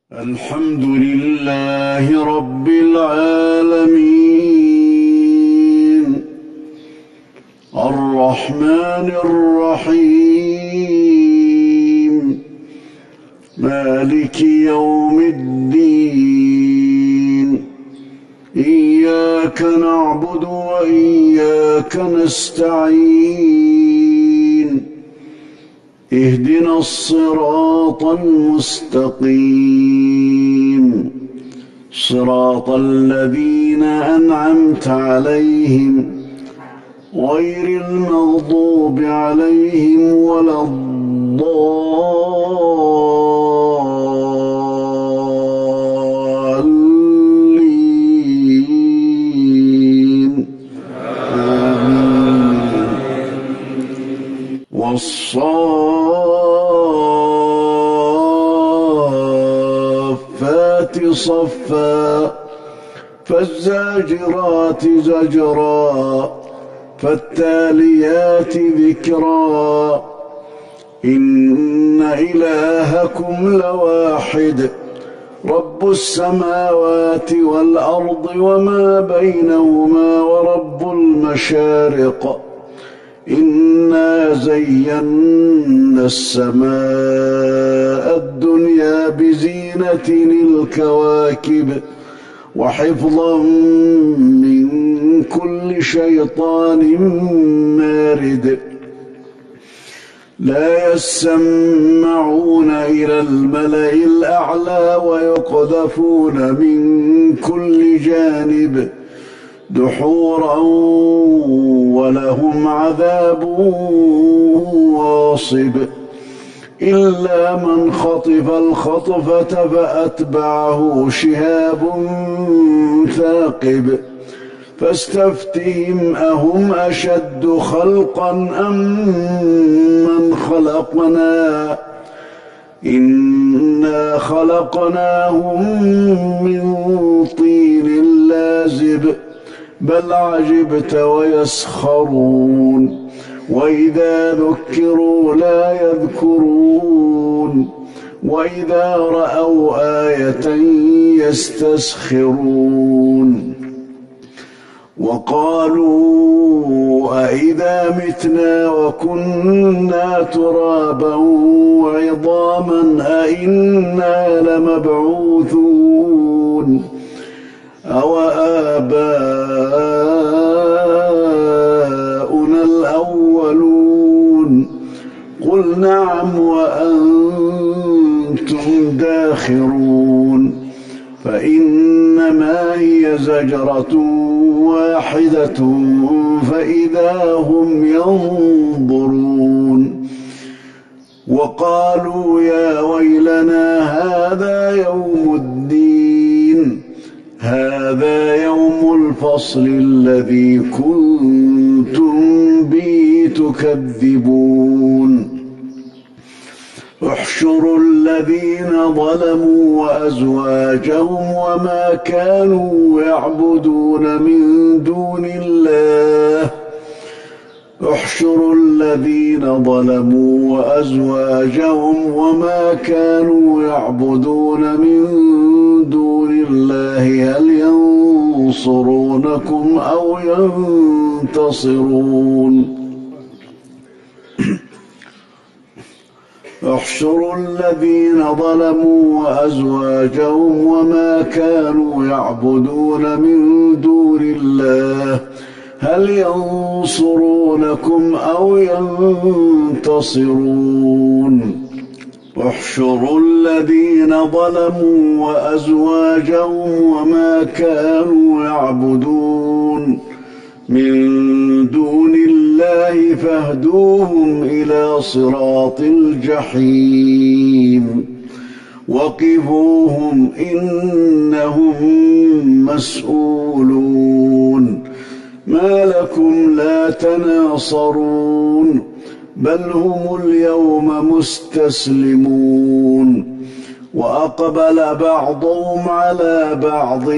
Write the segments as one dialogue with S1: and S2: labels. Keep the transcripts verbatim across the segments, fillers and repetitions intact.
S1: الحمد لله رب العالمين الرحمن الرحيم مالك يوم الدين إياك نعبد وإياك نستعين اهدنا الصراط المستقيم صراط الذين أنعمت عليهم غير المغضوب عليهم ولا الضالين آمين. والصافات صفا فالزاجرات زجرا فالتاليات ذكرا إن إلهكم لواحد رب السماوات والأرض وما بينهما ورب المشارق إنا زينا السماء الدنيا بزينة الكواكب وحفظا من كل شيطان مارد لا يسمعون إلى الملأ الأعلى ويقذفون من كل جانب دحورا ولهم عذاب واصب إلا من خطف الخطفة فأتبعه شهاب ثاقب فاستفتهم أهم أشد خلقا أم من خلقنا إنا خلقناهم من طين لازب بل عجبت ويسخرون وإذا ذكروا لا يذكرون وإذا رأوا آية يستسخرون وقالوا أئذا متنا وكنا ترابا وعظاما أئنا لمبعوثون أو آباؤنا الأولون قل نعم وأنتم داخرون فإنما هي زجرة واحدة فإذا هم ينظرون وقالوا يا ويلنا هذا يوم الدين هذا يوم الفصل الذي كنتم به تكذبون احشروا الذين ظلموا وأزواجهم وما كانوا يعبدون من دون الله احشروا الذين ظلموا وأزواجهم وما كانوا يعبدون من دون الله هل ينصرونكم أو ينتصرون احشروا الذين ظلموا وأزواجهم وما كانوا يعبدون من دون الله هل ينصرونكم أو ينتصرون احشروا الذين ظلموا وأزواجهم وما كانوا يعبدون من دون الله فاهدوهم إلى صراط الجحيم وقفوهم إنهم مسؤولون ما لكم لا تناصرون بل هم اليوم مستسلمون وأقبل بعضهم على بعض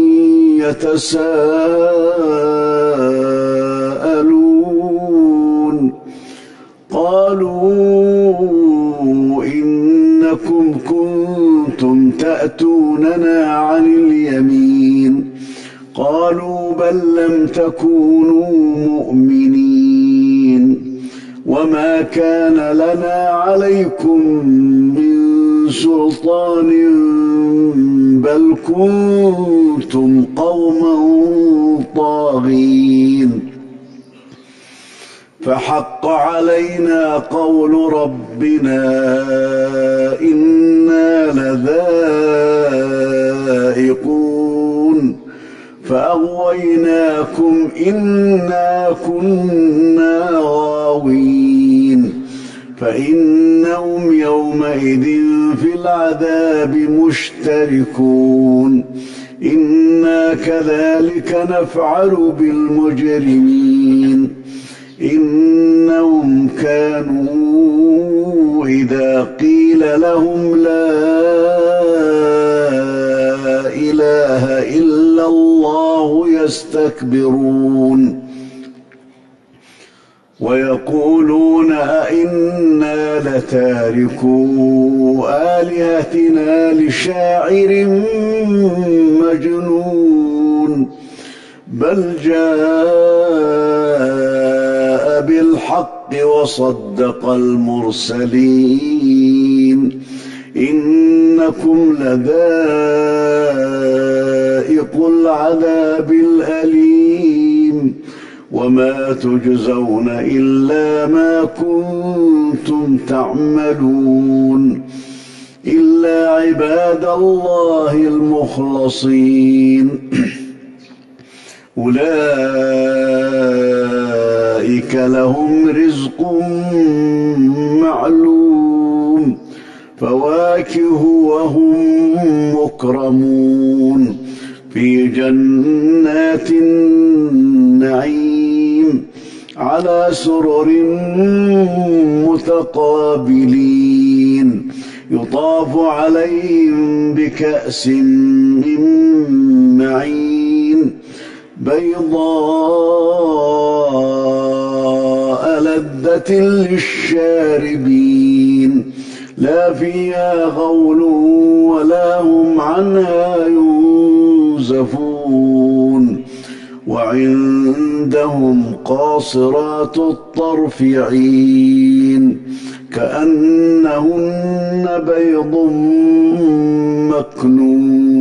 S1: يتساءلون قالوا إنكم كنتم كنتم تأتوننا عن اليمين قالوا بل لم تكونوا مؤمنين وما كان لنا عليكم من سلطان بل كنتم قوما طاغين فحق علينا قول ربنا إنا لذائقون فأغويناكم إنا كنا غاوين فإنهم يومئذ في العذاب مشتركون إنا كذلك نفعل بالمجرمين إنهم كانوا إذا قيل لهم لا إله إلا الله يستكبرون ويقولون أئنا لتاركو آلهتنا لشاعر مجنون بل جاء بالحق وصدق المرسلين إنكم لذائق العذاب الأليم وما تجزون إلا ما كنتم تعملون إلا عباد الله المخلصين أولئك لهم رزق معلوم فواكه وهم مكرمون في جنات النعيم على سرر متقابلين يطاف عليهم بكأس من معين بيضاء لذة للشاربين لا فيها غول ولا هم عنها ينزفون وعندهم قاصرات الطرف عين كأنهن بيض مكنون